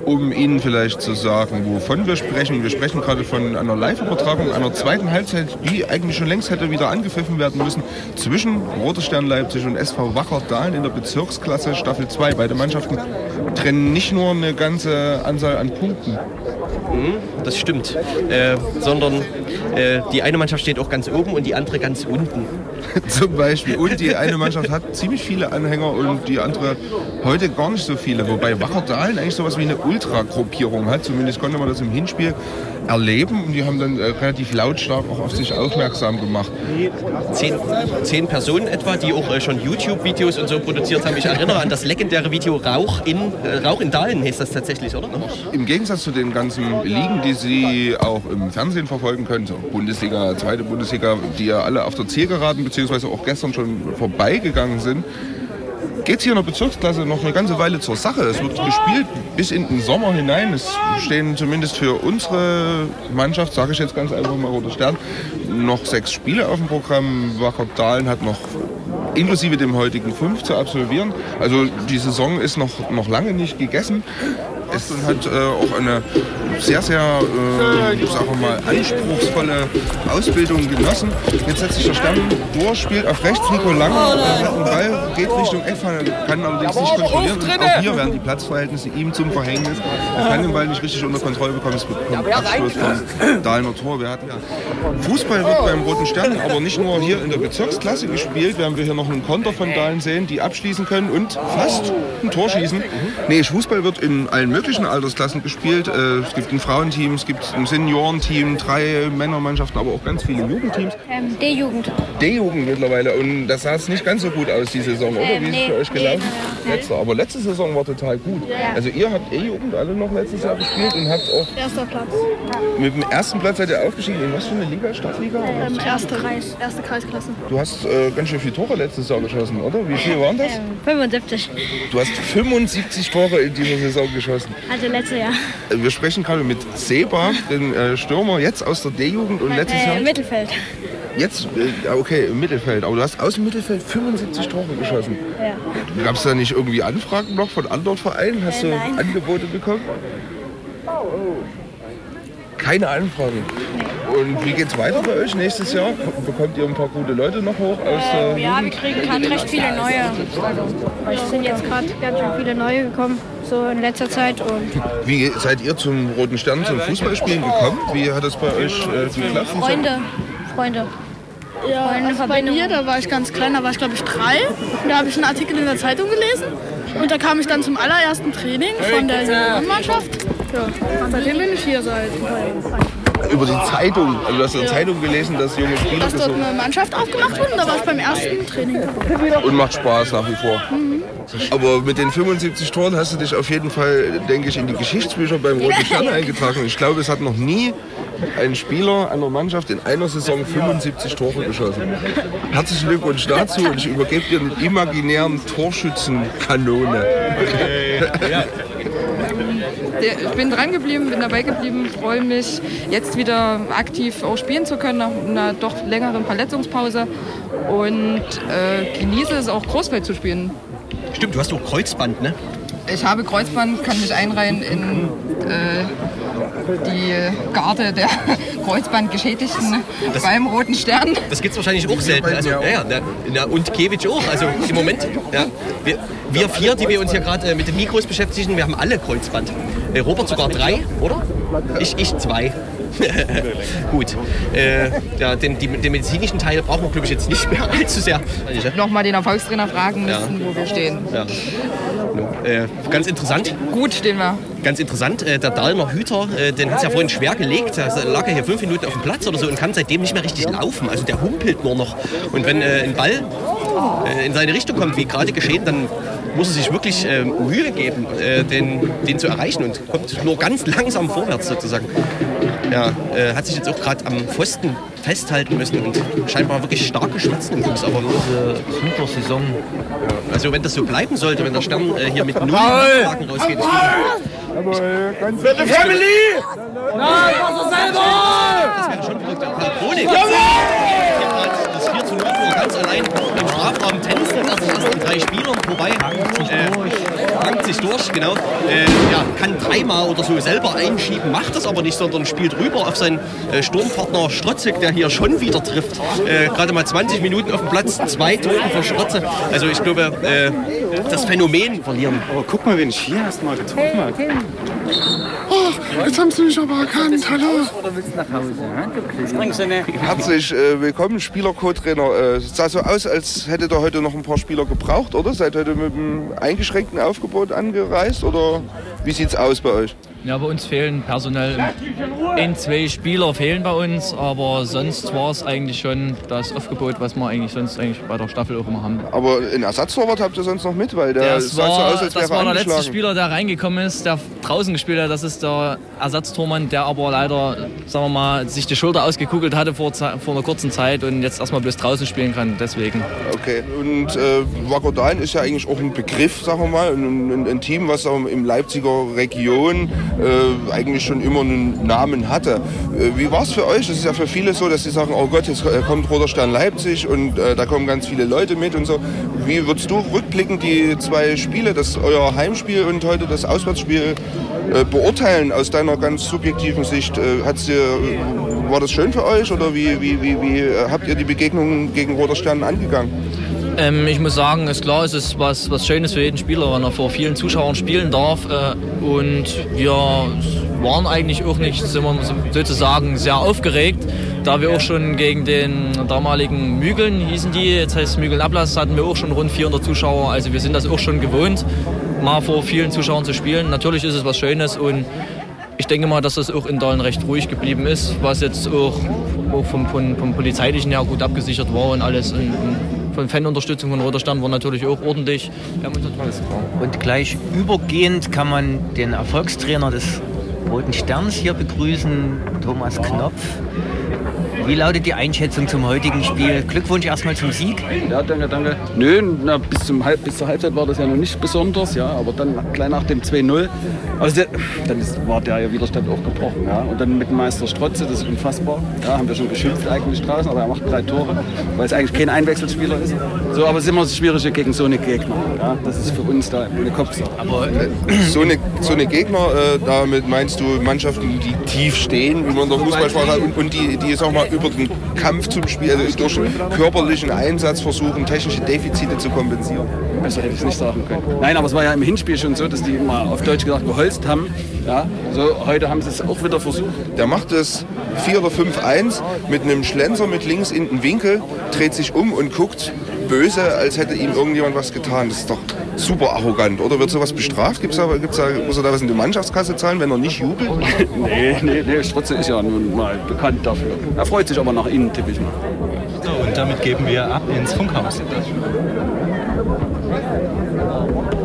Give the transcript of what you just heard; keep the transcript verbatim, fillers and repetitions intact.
Um Ihnen vielleicht zu sagen, wovon wir sprechen. Wir sprechen gerade von einer Live-Übertragung einer zweiten Halbzeit, die eigentlich schon längst hätte wieder angepfiffen werden müssen, zwischen Roter Stern Leipzig und S V Wacker Dahlen in der Bezirksklasse Staffel zwei. Beide Mannschaften trennen nicht nur eine ganze Anzahl an Punkten. Das stimmt, äh, sondern äh, die eine Mannschaft steht auch ganz oben und die andere ganz unten. Zum Beispiel. Und die eine Mannschaft hat ziemlich viele Anhänger und die andere heute gar nicht so viele. Wobei Wacker Dahlen eigentlich sowas wie eine Ultra-Gruppierung hat. Zumindest konnte man das im Hinspiel erleben. Und die haben dann äh, relativ lautstark auch auf sich aufmerksam gemacht. Zehn, zehn Personen etwa, die auch äh, schon YouTube-Videos und so produziert haben. Ich erinnere an das legendäre Video Rauch in, äh, Rauch in Dahlen, heißt das tatsächlich, oder? Im Gegensatz zu den ganzen Ligen, die Sie auch im Fernsehen verfolgen können, so Bundesliga, zweite Bundesliga, die ja alle auf der Zielgeraden beziehungsweise auch gestern schon vorbeigegangen sind, geht es hier in der Bezirksklasse noch eine ganze Weile zur Sache. Es wird gespielt bis in den Sommer hinein. Es stehen zumindest für unsere Mannschaft, sage ich jetzt ganz einfach mal, Roter Stern, noch sechs Spiele auf dem Programm. Wacker Dahlen hat noch inklusive dem heutigen fünf zu absolvieren. Also die Saison ist noch, noch lange nicht gegessen. Es hat äh, auch eine sehr, sehr äh, sagen wir mal, anspruchsvolle Ausbildung genossen. Jetzt setzt sich der Stern durch, spielt auf rechts, Nico Lange, äh, hat einen Ball, geht Richtung Eckfahne, kann allerdings nicht kontrollieren. Und auch hier werden die Platzverhältnisse ihm zum Verhängnis. Er kann den Ball nicht richtig unter Kontrolle bekommen. Es bekommt Abstoß vom Dahlemer Tor. Wir hatten ja Fußball wird beim Roten Stern, aber nicht nur hier in der Bezirksklasse gespielt. Werden wir hier noch einen Konter von Dahlen sehen, die abschließen können und fast ein Tor schießen. Nee, Fußball wird in allen möglichen Altersklassen gespielt. Es gibt ein Frauenteam, es gibt ein Seniorenteam, drei Männermannschaften, aber auch ganz viele Jugendteams. Ähm, D-Jugend. D-Jugend mittlerweile. Und das sah es nicht ganz so gut aus, die Saison, oder? Ähm, Wie ist nee, es für euch gelaufen? nee, Letzte. Aber letzte Saison war total gut. Ja. Also ihr habt E-Jugend alle noch letztes Jahr gespielt und habt auch Erster Platz. mit dem ersten Platz seid ihr aufgestiegen. In was für eine Liga? Stadtliga? Ähm, erste Kreis, erste Kreisklasse. Du hast äh, ganz schön viele Tore letztes Jahr geschossen, oder? Wie viel waren das? Ähm, fünfundsiebzig. Du hast fünfundsiebzig Tore in dieser Saison geschossen. Also letztes Jahr. Wir sprechen gerade mit Seba, den äh, Stürmer, jetzt aus der D-Jugend und letztes Äh, Jahr... Im Mittelfeld. Jetzt, äh, okay, im Mittelfeld. Aber du hast aus dem Mittelfeld fünfundsiebzig Tore geschossen. Ja. Gab es da nicht irgendwie Anfragen noch von anderen Vereinen? Hast Äh, du nein. Angebote bekommen? Keine Anfragen. Und wie geht's weiter bei euch nächstes Jahr? Bekommt ihr ein paar gute Leute noch hoch aus der Ja, wir Jugend? kriegen gerade recht viele neue. Also, es sind jetzt gerade ganz schön viele neue gekommen, so in letzter Zeit. Und Wie seid ihr zum Roten Stern, zum Fußballspielen gekommen? Wie hat das bei euch äh, geklappt? Freunde, Freunde. Ja, Freunde, also bei Verbindung. mir, da war ich ganz klein, da war ich glaube ich drei. Da habe ich einen Artikel in der Zeitung gelesen. Und da kam ich dann zum allerersten Training von der Juniorenmannschaft. Ja, und seitdem bin ich hier seit. Über die Zeitung. Also du hast in der Zeitung gelesen, dass junge Spieler Dass dort gesucht eine Mannschaft aufgemacht wurde und da war ich beim ersten Training. und macht Spaß nach wie vor. Mhm. Aber mit den fünfundsiebzig Toren hast du dich auf jeden Fall, denke ich, in die Geschichtsbücher beim Roten Stern eingetragen. Ich glaube, es hat noch nie ein Spieler einer Mannschaft in einer Saison fünfundsiebzig Tore geschossen. Herzlichen Glückwunsch dazu und ich übergebe dir einen imaginären Torschützenkanone. Ja. Ich bin dran geblieben, bin dabei geblieben, freue mich, jetzt wieder aktiv auch spielen zu können nach einer doch längeren Verletzungspause und äh, genieße es auch Großfeld zu spielen. Stimmt, du hast doch Kreuzband, ne? Ich habe Kreuzband, kann mich einreihen in äh, die Garde der Kreuzbandgeschädigten Das- beim Roten Stern. Das gibt's wahrscheinlich auch selten. Also, ja, ja, na, na, und Kewitsch auch. Also im Moment, ja, wir, wir vier, die wir uns hier gerade äh, mit den Mikros beschäftigen, wir haben alle Kreuzband. Äh, Robert sogar drei, oder? Ich, ich zwei. Gut. Äh, ja, den, die, den medizinischen Teil brauchen wir, glaube ich, jetzt nicht mehr allzu sehr. Nochmal den Erfolgstrainer fragen Ja. müssen, wo wir stehen. Ja. Äh, ganz interessant. Gut stehen wir. Ganz interessant, äh, der Dahlemer Hüter, äh, den hat es ja vorhin schwer gelegt. Da lag er hier fünf Minuten auf dem Platz oder so und kann seitdem nicht mehr richtig laufen. Also der humpelt nur noch. Und wenn äh, ein Ball äh, in seine Richtung kommt, wie gerade geschehen, dann muss er sich wirklich äh, Mühe geben, äh, den, den zu erreichen und kommt nur ganz langsam vorwärts sozusagen. Ja, äh, hat sich jetzt auch gerade am Pfosten festhalten müssen und scheinbar wirklich starke Schmerzen im Fuß. Aber Super Saison. also wenn das so bleiben sollte, wenn der Stern äh, hier mit null Niederlagen rausgeht, ist Bitte Family! Nein, mach das selber! das wäre schon verrückt. Paul Kronig. Das vier zur Not nur ganz allein im Strafraum tänzt er sich erst an drei Spielern vorbei. Hangt sich äh, durch. Hangt sich durch, genau. Äh, ja, kann dreimal oder so selber einschieben, macht das aber nicht, sondern spielt rüber auf seinen äh, Sturmpartner Strotzek, der hier schon wieder trifft. Äh, Gerade mal zwanzig Minuten auf dem Platz, zwei Tore für Strotze. Also ich glaube, äh, das Phänomen verlieren. Aber guck mal, wen ich hier erst mal getroffen habe. Oh, jetzt haben Sie mich aber erkannt. Hallo. Oder willst du nach Hause? Was bringst du denn? Herzlich äh, willkommen, Spieler-Co-Trainer. Äh, sah so aus, als hättet ihr heute noch ein paar Spieler gebraucht, oder? Seid heute mit einem eingeschränkten Aufgebot angereist, oder wie sieht's aus bei euch? Ja, bei uns fehlen personell ein, zwei Spieler fehlen bei uns, aber sonst war es eigentlich schon das Aufgebot, was wir eigentlich sonst eigentlich bei der Staffel auch immer haben. Aber einen Ersatztorwart habt ihr sonst noch mit, weil der das sah war, so aus, als wäre das war der angeschlagen. letzte Spieler, der reingekommen ist, der draußen gespielt hat. Das ist der Ersatztormann, der aber leider, sagen wir mal, sich die Schulter ausgekugelt hatte vor, vor einer kurzen Zeit und jetzt erstmal bloß draußen spielen kann. Deswegen. Okay. Und äh, Wackerdan ist ja eigentlich auch ein Begriff, sagen wir mal, ein, ein, ein Team, was auch im Leipziger Region Äh, eigentlich schon immer einen Namen hatte. Äh, wie war es für euch? Das ist ja für viele so, dass sie sagen, oh Gott, jetzt kommt Roter Stern Leipzig und äh, da kommen ganz viele Leute mit und so. Wie würdest du rückblickend die zwei Spiele, das euer Heimspiel und heute das Auswärtsspiel, äh, beurteilen aus deiner ganz subjektiven Sicht? Äh, hat's dir, war das schön für euch oder wie, wie, wie, wie habt ihr die Begegnung gegen Roter Stern angegangen? Ähm, ich muss sagen, ist klar, es ist was, was Schönes für jeden Spieler, wenn er vor vielen Zuschauern spielen darf. Äh, und wir waren eigentlich auch nicht, sind wir sozusagen sehr aufgeregt, da wir auch schon gegen den damaligen Mügeln, hießen die, jetzt heißt es Mügeln Ablass, hatten wir auch schon rund vierhundert Zuschauer. Also wir sind das auch schon gewohnt, mal vor vielen Zuschauern zu spielen. Natürlich ist es was Schönes und ich denke mal, dass das auch in Dahlen recht ruhig geblieben ist, was jetzt auch, auch vom, vom, vom Polizeilichen her gut abgesichert war und alles. Und, und von Fanunterstützung von Roter Stern war natürlich auch ordentlich. Und gleich übergehend kann man den Erfolgstrainer des Roten Sterns hier begrüßen, Thomas Knopf. Wie lautet die Einschätzung zum heutigen Spiel? Glückwunsch erstmal zum Sieg. Ja, danke, danke. Nö, na, bis, zum Halb, bis zur Halbzeit war das ja noch nicht besonders, ja, aber dann gleich nach dem zwei null, also der, dann ist, war der Widerstand auch gebrochen. Ja. Und dann mit dem Meister Strotze, das ist unfassbar. Ja, haben wir schon geschimpft eigentlich draußen, aber er macht drei Tore, weil es eigentlich kein Einwechselspieler ist. So, aber es ist immer das Schwierige gegen so eine Gegner. Ja. Das ist für uns da eine Kopfsache. Aber äh, so, eine, so eine Gegner, äh, damit meinst du Mannschaften, die tief stehen, wie man in der Fußballsprache hat, und, und die, die sag mal, über den Kampf zum Spiel, also durch körperlichen Einsatz versuchen, technische Defizite zu kompensieren. Besser hätte ich es nicht sagen können. Nein, aber es war ja im Hinspiel schon so, dass die mal auf Deutsch gesagt geholzt haben. Ja, so, heute haben sie es auch wieder versucht. Der macht es vier oder fünf eins mit einem Schlenzer mit links in den Winkel, dreht sich um und guckt böse, als hätte ihm irgendjemand was getan. Das ist doch super arrogant, oder? Wird sowas bestraft? Gibt's da, gibt's da, muss er da was in die Mannschaftskasse zahlen, wenn er nicht jubelt? nee, nee, nee, Strotze ist ja nun mal bekannt dafür. Er freut sich aber nach innen, tippe ich mal. So, und damit geben wir ab ins Funkhaus.